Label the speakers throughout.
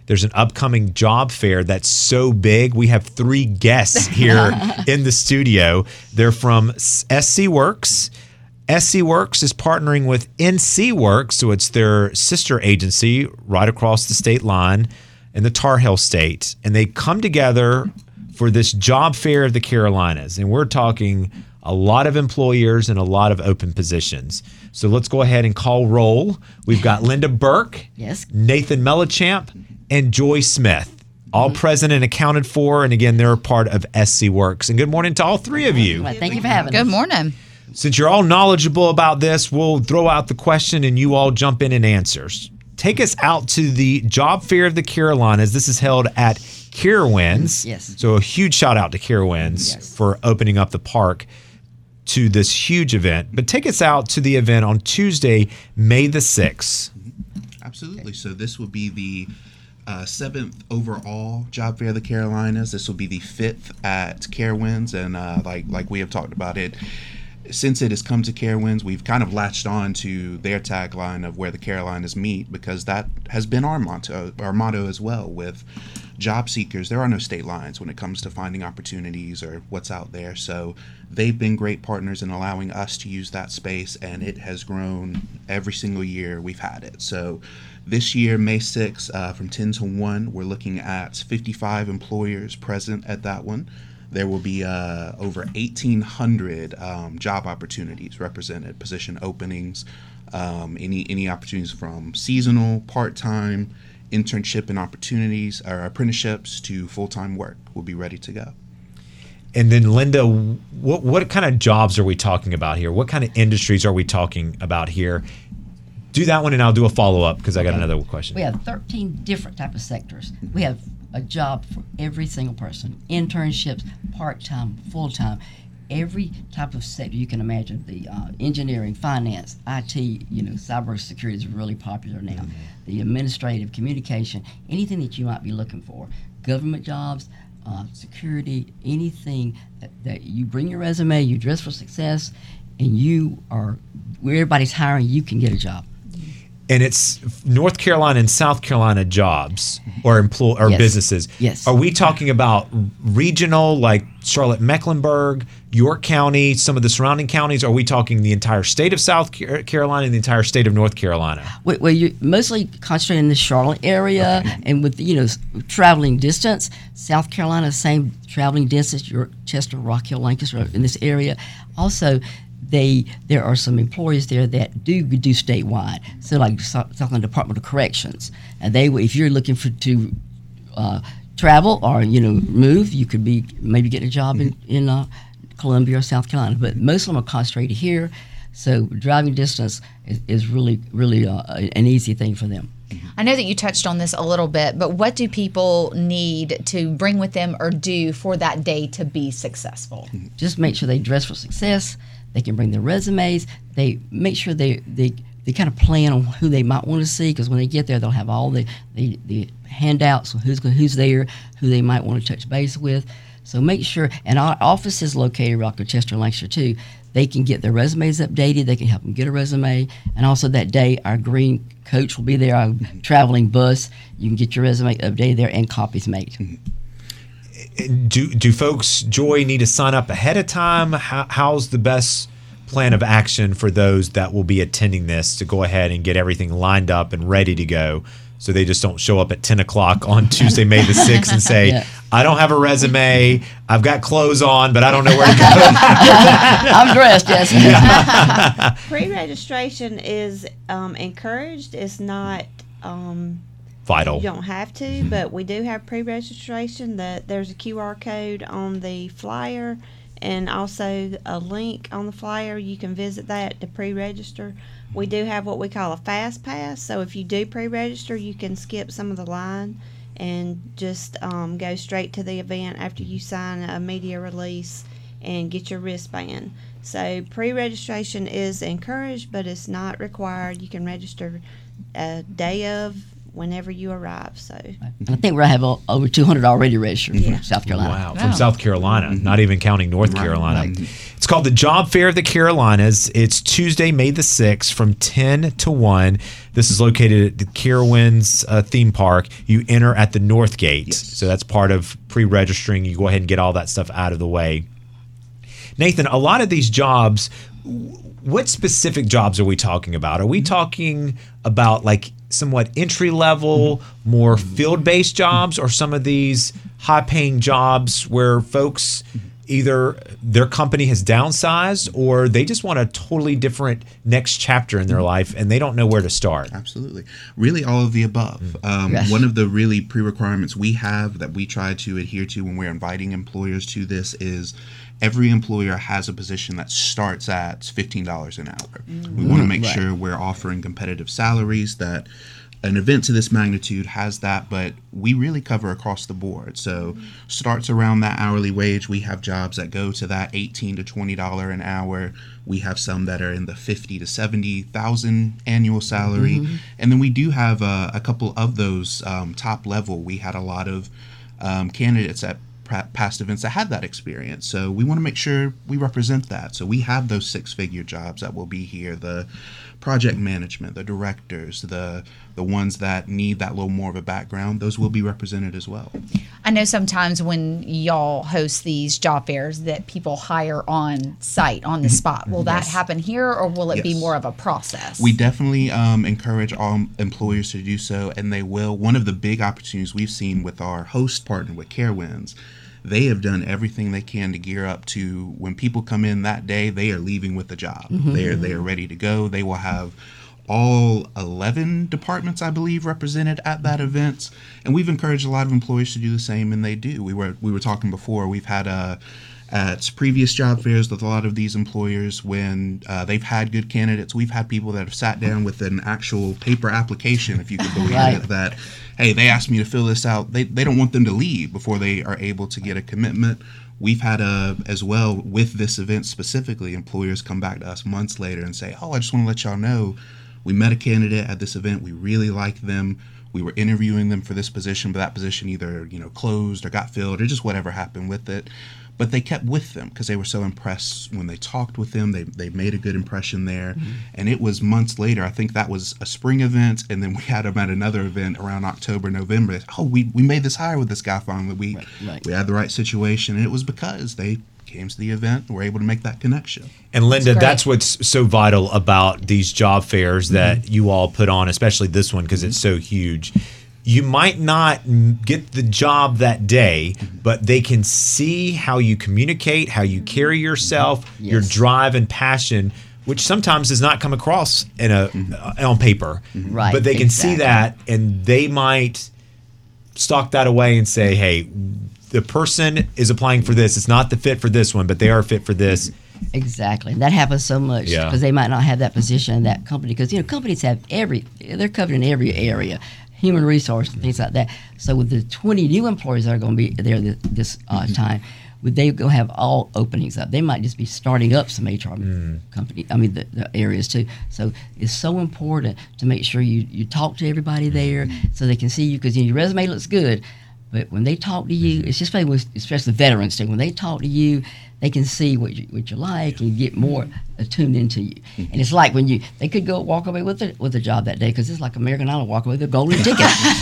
Speaker 1: There's an upcoming job fair that's so big. We have 3 guests here in the studio. They're from SC Works. SC Works is partnering with NC Works, so it's their sister agency right across the state line in the Tar Heel State. And they come together for this job fair of the Carolinas. And we're talking a lot of employers and a lot of open positions. So let's go ahead and call roll. We've got Linda Burke,
Speaker 2: yes,
Speaker 1: Nathan Mellichamp, and Joy Smith, all present and accounted for. And again, they're a part of SC Works. And good morning to all 3 of you.
Speaker 2: Well, thank you for having us.
Speaker 3: Good morning.
Speaker 1: Since you're all knowledgeable about this, we'll throw out the question and you all jump in and answer. Take us out to the Job Fair of the Carolinas. This is held at Carowinds.
Speaker 2: Yes.
Speaker 1: So a huge shout out to Carowinds for opening up the park to this huge event. But take us out to the event on Tuesday, May the 6th.
Speaker 4: Absolutely. So this will be the 7th overall Job Fair of the Carolinas. This will be the 5th at Carowinds. And like we have talked about it, since it has come to Carowinds, we've kind of latched on to their tagline of where the Carolinas meet, because that has been our motto as well. With job seekers, there are no state lines when it comes to finding opportunities or what's out there. So they've been great partners in allowing us to use that space, and it has grown every single year we've had it. So this year, May 6th, from 10 to 1, we're looking at 55 employers present at that one. There will be over 1,800 job opportunities represented, position openings, any opportunities from seasonal, part-time, internship and opportunities, or apprenticeships to full-time work will be ready to go.
Speaker 1: And then, Linda, what kind of jobs are we talking about here? What kind of industries are we talking about here? Do that one, and I'll do a follow-up because I got another question.
Speaker 2: We have 13 different type of sectors. We have a job for every single person. Internships, part-time, full-time, every type of sector you can imagine. The engineering, finance, IT, cybersecurity is really popular now. Mm-hmm. The administrative, communication, anything that you might be looking for. Government jobs, security, anything that you bring your resume, you dress for success, and you are where everybody's hiring, you can get a job.
Speaker 1: And it's North Carolina and South Carolina jobs or
Speaker 2: Yes.
Speaker 1: businesses.
Speaker 2: Yes.
Speaker 1: Are we talking about regional, like Charlotte-Mecklenburg, York County, some of the surrounding counties? Are we talking the entire state of South Carolina and the entire state of North Carolina?
Speaker 2: Well, you're mostly concentrated in the Charlotte area, and with traveling distance, South Carolina, same traveling distance. York, Chester, Rock Hill, Lancaster, in this area. Also, there are some employers there that do statewide. So like South Carolina Department of Corrections, and if you're looking to travel or move, you could be maybe getting a job in Columbia or South Carolina. But most of them are concentrated here, so driving distance is really an easy thing for them.
Speaker 3: I know that you touched on this a little bit, but what do people need to bring with them or do for that day to be successful?
Speaker 2: Just make sure they dress for success. They can bring their resumes. They make sure they kind of plan on who they might want to see, because when they get there, they'll have all the handouts, who's there, who they might want to touch base with. So make sure, and our office is located around Chester and Lancaster too. They can get their resumes updated. They can help them get a resume. And also that day, our green coach will be there, our traveling bus. You can get your resume updated there and copies made.
Speaker 1: Do folks, Joy, need to sign up ahead of time? How's the best plan of action for those that will be attending this to go ahead and get everything lined up and ready to go, so they just don't show up at 10 o'clock on Tuesday, May the 6th and say, I don't have a resume, I've got clothes on, but I don't know where to go.
Speaker 2: I'm dressed, yes.
Speaker 5: Pre-registration is encouraged. It's not
Speaker 1: vital.
Speaker 5: You don't have to, but we do have pre-registration. There's a QR code on the flyer and also a link on the flyer. You can visit that to pre-register. We do have what we call a fast pass, so if you do pre-register, you can skip some of the line and just go straight to the event after you sign a media release and get your wristband. So pre-registration is encouraged, but it's not required. You can register a day of whenever you arrive. So
Speaker 2: And I think we have over 200 already registered
Speaker 5: Yeah.
Speaker 2: from South Carolina.
Speaker 1: Wow, from South Carolina, not even counting North Carolina.
Speaker 2: Right.
Speaker 1: It's called the Job Fair of the Carolinas. It's Tuesday, May the 6th from 10 to 1. This is located at the Carowinds theme park. You enter at the North Gate.
Speaker 4: Yes.
Speaker 1: So that's part of pre-registering. You go ahead and get all that stuff out of the way. Nathan, a lot of these jobs, what specific jobs are we talking about? Are we talking about like somewhat entry level, more field-based jobs, or some of these high-paying jobs where folks either their company has downsized or they just want a totally different next chapter in their life and they don't know where to start?
Speaker 4: Absolutely. Really all of the above.
Speaker 2: Yes.
Speaker 4: One of the really pre-requirements we have that we try to adhere to when we're inviting employers to this is every employer has a position that starts at $15 an hour. We want to make
Speaker 2: Right.
Speaker 4: sure we're offering competitive salaries, that an event to this magnitude has that, but we really cover across the board. So starts around that hourly wage. We have jobs that go to that $18 to $20 an hour. We have some that are in the 50 to 70,000 annual salary, and then we do have a couple of those top level. We had a lot of candidates at past events that had that experience, so we want to make sure we represent that. So we have those six-figure jobs that will be here, the project management, the directors, the ones that need that little more of a background, those will be represented as well.
Speaker 3: I know sometimes when y'all host these job fairs that people hire on site, on the spot. Will that happen here, or will it be
Speaker 4: Yes.
Speaker 3: more of a process?
Speaker 4: We definitely encourage all employers to do so, and they will. One of the big opportunities we've seen with our host partner with Carowinds, they have done everything they can to gear up to when people come in that day, they are leaving with a job. They are ready to go. They will have all 11 departments, I believe, represented at that event, and we've encouraged a lot of employers to do the same, and they do. We were talking before. We've had at previous job fairs with a lot of these employers when they've had good candidates. We've had people that have sat down with an actual paper application, if you could believe
Speaker 2: Right.
Speaker 4: it, that, hey, they asked me to fill this out. They don't want them to leave before they are able to get a commitment. We've had as well with this event specifically, employers come back to us months later and say, oh, I just want to let y'all know we met a candidate at this event. We really liked them. We were interviewing them for this position, but that position either closed or got filled or just whatever happened with it. But they kept with them because they were so impressed when they talked with them. They made a good impression there. And it was months later. I think that was a spring event, and then we had them at another event around October, November. Oh, we made this hire with this guy finally.
Speaker 2: Right.
Speaker 4: We had the right situation, and it was because they came to the event and were able to make that connection.
Speaker 1: And Linda,
Speaker 3: That's great.
Speaker 1: that's what's so vital about these job fairs that you all put on, especially this one because it's so huge. You might not get the job that day, but they can see how you communicate, how you carry yourself, your
Speaker 2: Yes.
Speaker 1: drive and passion, which sometimes does not come across in on paper.
Speaker 2: Right,
Speaker 1: But they can see
Speaker 2: exactly.
Speaker 1: that, and they might stock that away and say, hey, the person is applying for this. It's not the fit for this one, but they are fit for this.
Speaker 2: Exactly. And that happens so much
Speaker 1: Yeah.
Speaker 2: because they might not have that position in that company because, companies have they're covered in every area, human resource and things like that. So with the 20 new employees that are going to be there this time, they go have all openings up. They might just be starting up some HR company. I mean, the areas too. So it's so important to make sure you talk to everybody there so they can see you because your resume looks good. But when they talk to you, it's just especially the veterans too. When they talk to you, they can see what you like and get more attuned into you. And it's like when they could go walk away with a job that day because it's like American Idol walk away with a golden ticket.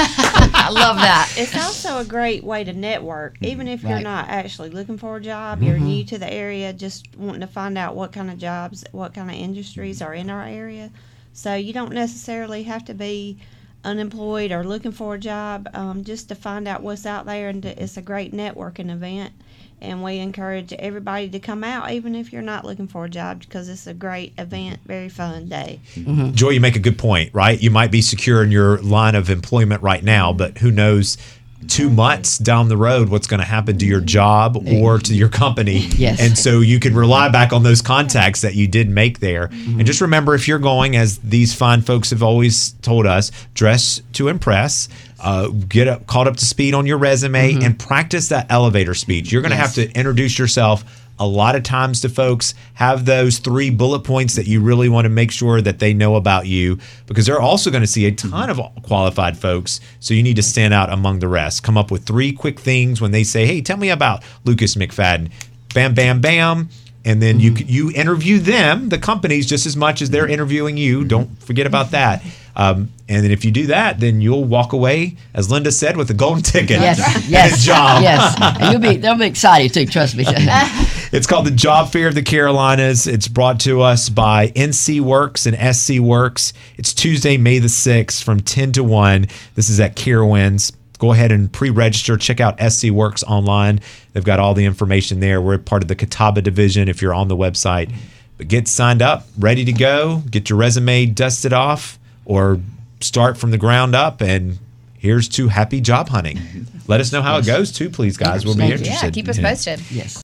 Speaker 3: I love that.
Speaker 5: it's also a great way to network, even if you're
Speaker 2: Right.
Speaker 5: not actually looking for a job. You're new to the area, just wanting to find out what kind of jobs, what kind of industries are in our area. So you don't necessarily have to be unemployed or looking for a job, just to find out what's out there. And it's a great networking event. And we encourage everybody to come out, even if you're not looking for a job, because it's a great event, very fun day.
Speaker 1: Joy, you make a good point, right? You might be secure in your line of employment right now, but who knows 2 months down the road what's going to happen to your job or to your company.
Speaker 2: Yes.
Speaker 1: And so you can rely back on those contacts that you did make there. And just remember, if you're going, as these fine folks have always told us, dress to impress. get caught up to speed on your resume, and practice that elevator speech. You're going to have to introduce yourself a lot of times to folks. Have those 3 bullet points that you really want to make sure that they know about you, because they're also going to see a ton of qualified folks. So you need to stand out among the rest. Come up with 3 quick things when they say, hey, tell me about Lucas McFadden. Bam, bam, bam. And then you interview them, the companies, just as much as they're interviewing you. Don't forget about that. And then if you do that, then you'll walk away, as Linda said, with a golden ticket and a job.
Speaker 2: Yes, and they'll be excited too. Trust me.
Speaker 1: It's called the Job Fair of the Carolinas. It's brought to us by NC Works and SC Works. It's Tuesday, May the 6th from 10 to 1. This is at Carowinds. Go ahead and pre-register. Check out SC Works online. They've got all the information there. We're part of the Catawba division if you're on the website. But get signed up, ready to go. Get your resume dusted off, or start from the ground up, and here's to happy job hunting. Let us know how it goes too, please, guys. We'll be interested.
Speaker 3: Yeah, keep us posted.
Speaker 2: Yes.